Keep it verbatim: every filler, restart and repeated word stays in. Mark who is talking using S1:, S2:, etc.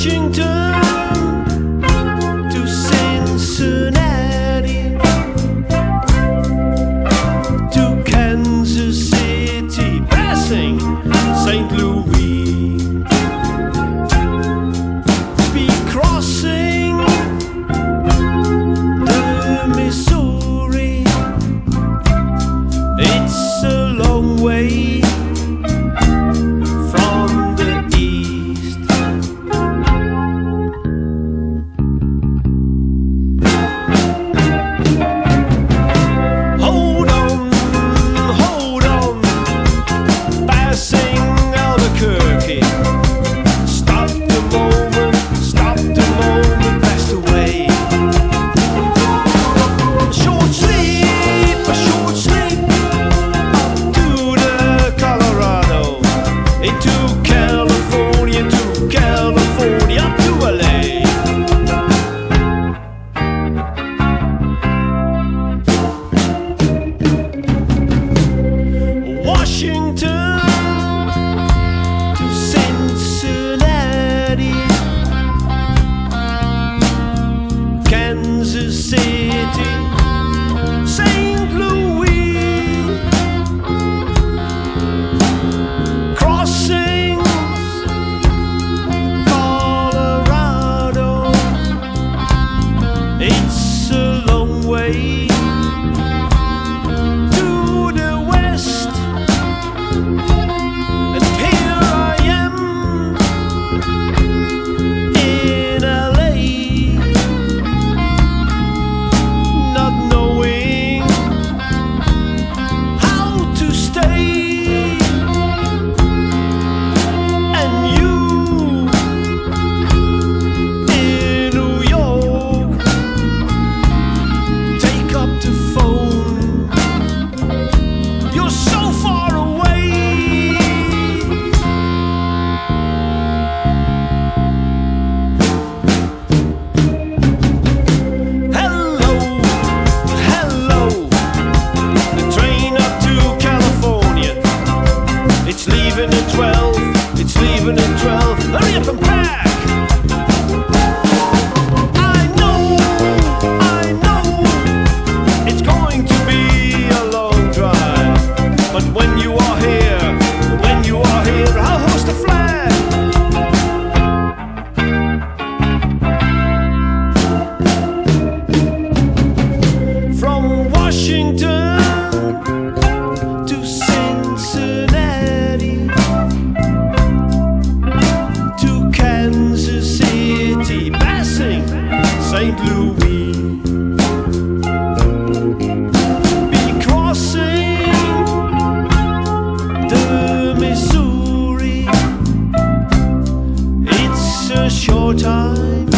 S1: Washington to Cincinnati to Kansas City, passing Saint Louis, be crossing the Missouri. It's a long way from the east. Hold on, hold on, passing Albuquerque. Stop the moment, stop the moment, passed away. Short sleep, a short sleep, up to the Colorado, into California, to California, up to L A. Washington to Cincinnati, Kansas City, Saint Louis, crossing Colorado. It's a long way to the west, and here I am in L A, not knowing how to stay. And you in New York, take up the phone. You're so far away. Hello, hello, the train up to California. It's leaving at twelve, it's leaving at twelve. Hurry up and pack. I know, I know, it's going to be a long drive. But when you are here, when you are here, I'll hoist a flag. From Washington to Cincinnati to Kansas City, passing Saint Louis, be crossing the Missouri. It's a short time